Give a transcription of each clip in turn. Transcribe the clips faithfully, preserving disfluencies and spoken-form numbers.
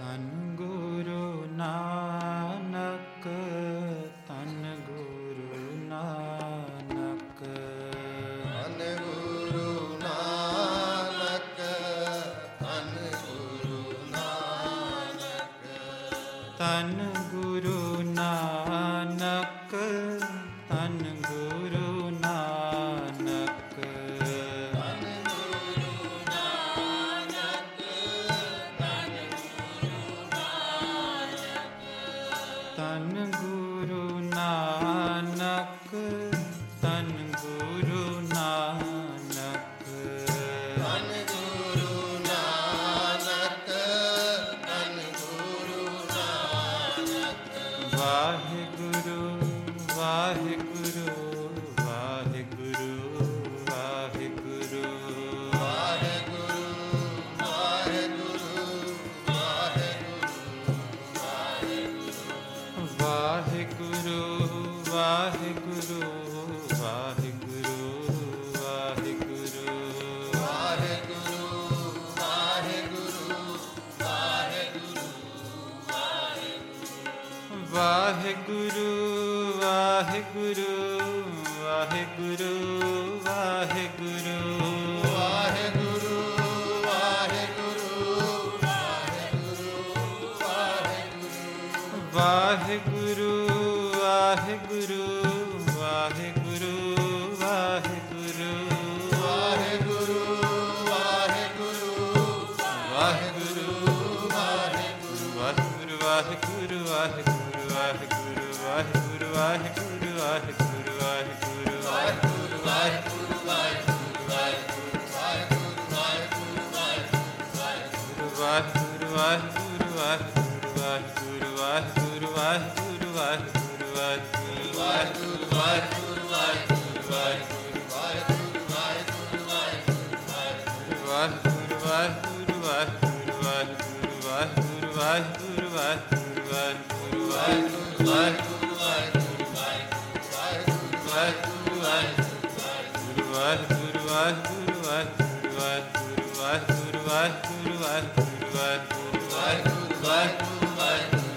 ਧੰਨ ਗੁਰੂ ਨਾਨਕ, ਧੰਨ ਗੁਰੂ ਨਾਨਕ, ਧੰਨ ਗੁਰੂ ਨਾਨਕ, ਧੰਨ ਗੁਰੂ ਨਾਨਕ, ਧੰਨ ਗੁਰੂ ਨਾਨਕ, ਧੰਨ ਗੁਰੂ ਨਾਨਕ, ਧੰਨ ਗੁਰੂ ਨਾਨਕ, ਧੰਨ ਗੁਰੂ ਨਾਨਕ, ਧੰਨ ਗੁਰੂ ਨਾਨਕ, ਧੰਨ ਗੁਰੂ ਨਾਨਕ, ਵਾਹਿਗੁਰੂ ਵਾਹਿਗੁਰੂ ਵਾਹਿਗੁਰੂ ਵਾਹਿਗੁਰੂ, ਵਾਹਿਗੁਰੂ ਵਾਹਿਗੁਰੂ ਵਾਹਿਗੁਰੂ, ਵਾਹਿਗੁਰੂ ਵਾਹਿਗੁਰੂ ਵਾਹਿਗੁਰੂ ਵਾਹਿਗੁਰੂ, ਵਾਹਿਗੁਰੂ ਵਾਹਿਗੁਰੂ ਵਾਹਿਗੁਰੂ, ਵਾਹਿਗੁਰੂ ਵਾਹਿਗੁਰੂ ਵਾਹਿਗੁਰੂ ਵਾਹਿਗੁਰੂ, ਵਾਹਿਗੁਰੂ ਵਾਹਿਗੁਰੂ ਵਾਹਿਗੁਰੂ ਵਾਹਿਗੁਰੂ ਵਾਹਿਗੁਰੂ, ਵਾਹਿਗੁਰੂ, ਵਾਹਿਗੁਰੂ ਵਾਹਿਗੁਰੂ ਵਾਹਿਗੁਰੂ, ਵਾਹਿਗੁਰੂ ਵਾਹਿਗੁਰੂ ਵਾਹਿਗੁਰੂ ਵਾਹਿਗੁਰੂ ਵਾਹਿਗੁਰੂ ਵਾਹਿਗੁਰੂ ਵਾਹਿਗੁਰੂ ਵਾਹਿਗੁਰੂ ਵਾਹਿਗੁਰੂ, ਵਾਹਿਗੁਰੂ ਵਾਹਿਗੁਰੂ ਵਾਹਿਗੁਰੂ ਵਾਹਿਗੁਰੂ ਵਾਹਿਗੁਰੂ ਵਾਹਿਗੁਰੂ ਵਾਹਿਗੁਰੂ ਵਾਹਿਗੁਰੂ ਵਾਹਿਗੁਰੂ ਵਾਹਿਗੁਰੂ ਵਾਹਿਗੁਰੂ, ਵਾਹਿਗੁਰੂ ਵਾਹਿਗੁਰੂ ਵਾਹਿਗੁਰੂ ਵਾਹਿਗੁਰੂ ਵਾਹਿਗੁਰੂ ਵਾਹਿਗੁਰੂ ਵਾਹਿਗੁਰੂ, ਵਾਹਿਗੁਰੂ ਵਾਹਿਗੁਰੂ ਵਾਹਿਗੁਰੂ ਵਾਹਿਗੁਰੂ ਵਾਹਿਗੁਰੂ ਵਾਹਿਗੁਰੂ ਵਾਹਿਗੁਰੂ, ਵਾਹਿਗੁਰੂ ਵਾਹਿਗੁਰੂ ਵਾਹਿਗੁਰੂ ਵਾਹਿਗੁਰੂ ਵਾਹਿਗੁਰੂ ਵਾਹਿਗੁਰੂ ਵਾਹਿਗੁਰੂ, ਵਾਹਿਗੁਰੂ ਵਾਹਿਗੁਰੂ ਵਾਹਿਗੁਰੂ ਵਾਹਿਗੁਰੂ ਵਾਹਿਗੁਰੂ ਵਾਹਿਗੁਰੂ, ਵਾਹਿਗੁਰੂ ਵਾਹਿਗੁਰੂ ਵਾਹਿਗੁਰੂ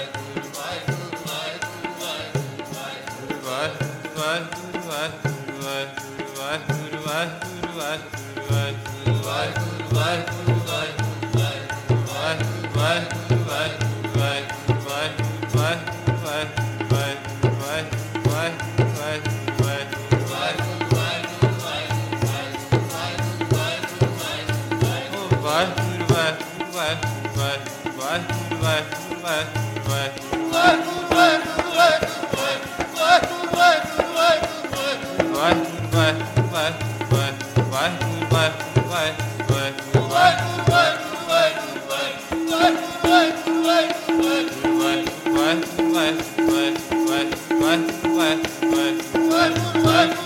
ਵਾਹਿਗੁਰੂ ਵਾਹਿਗੁਰੂ ਵਾਹਿਗੁਰੂ ਵਾਹਿਗੁਰੂ ਵਾਹਿਗੁਰੂ ਵਾਹਿਗੁਰੂ ਵਾਹਿਗੁਰੂ, ਵਾਹਿਗੁਰੂ ਵਾਹਿਗੁਰੂ ਵਾਹਿਗੁਰੂ ਵਾਹਿਗੁਰੂ ਵਾਹਿਗੁਰੂ ਵਾਹਿਗੁਰੂ ਵਾਹਿਗੁਰੂ ਵਾਹਿਗੁਰੂ ਵਾਹਿਗੁਰੂ ਵਾਹਿਗੁਰੂ ਵਾਹਿਗੁਰੂ ਵਾਹਿਗੁਰੂ ਵਾਹਿਗੁਰੂ, ਵਾਹਿਗੁਰੂ ਵਾਹਿਗੁਰੂ ਵਾਹਿਗੁਰੂ ਵਾਹਿਗੁਰੂ ਵਾਹਿਗੁਰੂ ਵਾਹਿਗੁਰੂ ਵਾਹਿਗੁਰੂ ਵਾਹਿਗੁਰੂ ਵਾਹਿਗੁਰੂ, ਵਾਹਿਗੁਰੂ ਵਾਹਿਗੁਰੂ ਵਾਹਿਗੁਰੂ ਵਾਹਿਗੁਰੂ ਵਾਹਿਗੁਰੂ ਵਾਹਿਗੁਰੂ ਵਾਹਿਗੁਰੂ ਵਾਹਿਗੁਰੂ ਵਾਹਿਗੁਰੂ ਵਾਹਿਗੁਰੂ, ਵਾਹਿਗੁਰੂ ਵਾਹਿਗੁਰੂ ਵਾਹਿਗੁਰੂ ਵਾਹਿਗੁਰੂ ਵਾਹਿਗੁਰੂ ਵਾਹਿਗੁਰੂ ਵਾਹਿਗੁਰੂ ਵਾਹਿਗੁਰੂ ਵਾਹਿਗੁਰੂ ਵਾਹਿਗੁਰੂ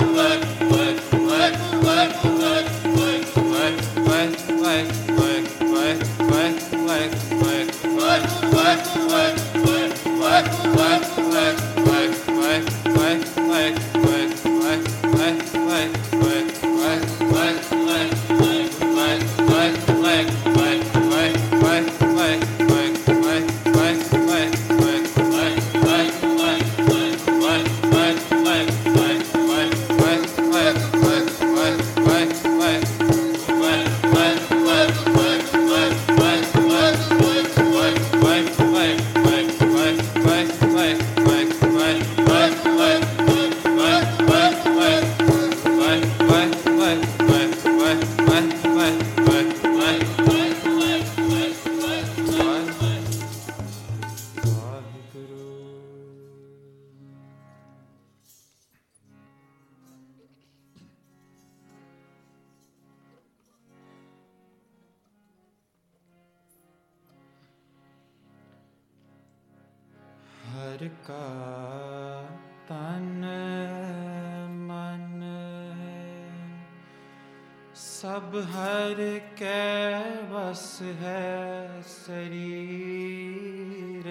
ਹਰਿ ਕਾ ਤਨ ਮਨ ਸਭ ਹਰਿ ਕੈ ਵਸ ਹੈ ਸਰੀਰ,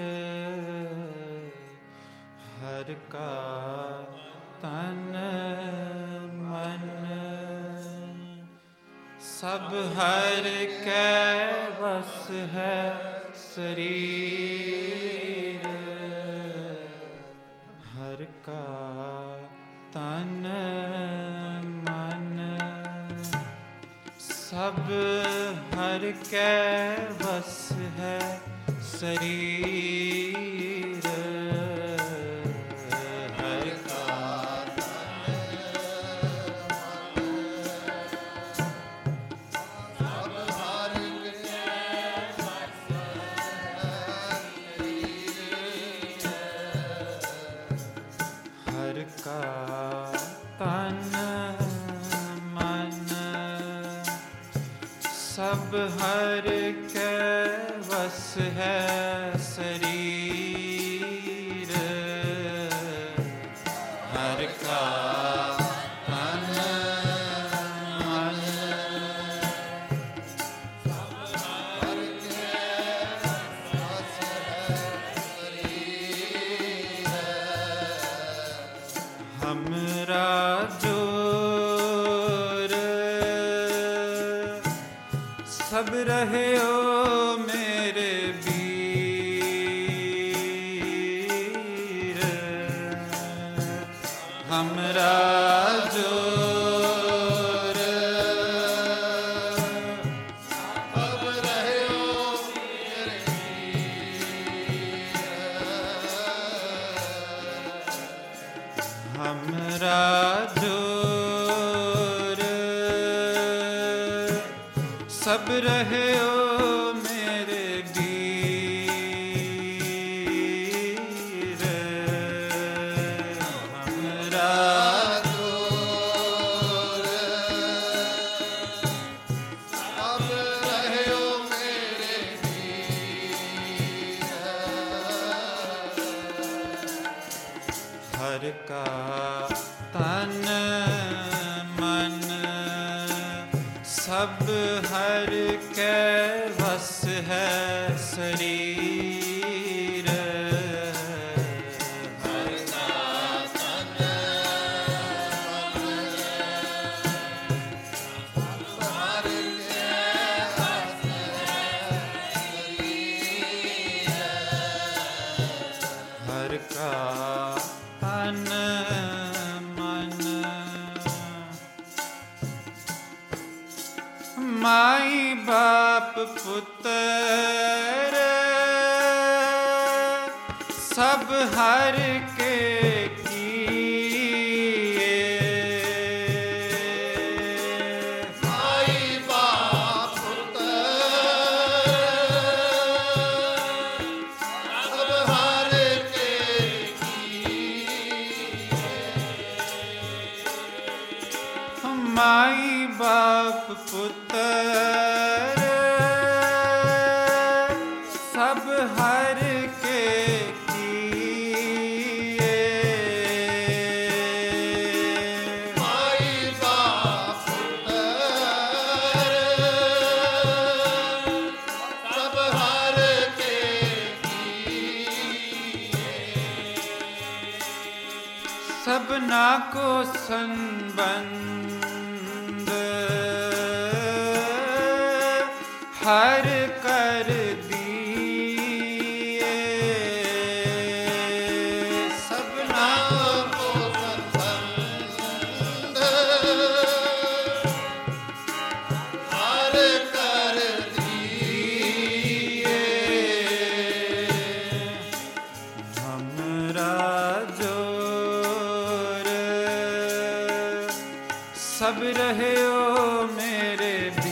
ਹਰਿ ਕਾ ਤਨ ਮਨ ਸਭ ਹਰਿ ਕੈ ਵਸ ਹੈ शरीर, हर का तन मन, सब हर के बस है शरीर, हर का हर का तन मन, सब हर के बस है शरीर, हर का तन मन, हमरा जोर सब रहे ओ मेरे वीर, हमरा जोर अब रहे हो मेरे हमरा जोर सब रहे ओ मेरे वीर, हमरा जोर अब रहे हो मेरे वीर, हर का तन मन, सब हर के बस है शरीर, हर का तन हर के बस हर का तन मन, माई बाप पुत्र सब हर के किए, माई बाप पुत्र अब हर के माई बाप पुत्र सब हर के किए, माई बाप पुत्र सब हर के सबना को संबंध हर कर दिए, सबना को संबंध हर कर दिए, हमरा जोर सब रहे ओ मेरे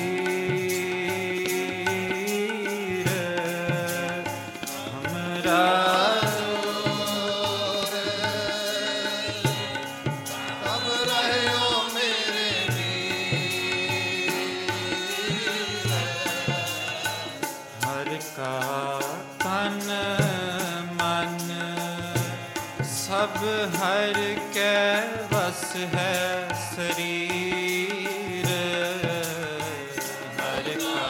वीर, हमरा सब रहे हो मेरे वीर, हर का तन मन, सब हर के बस है शरीर, हर का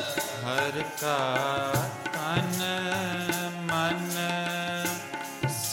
हर का तन मन,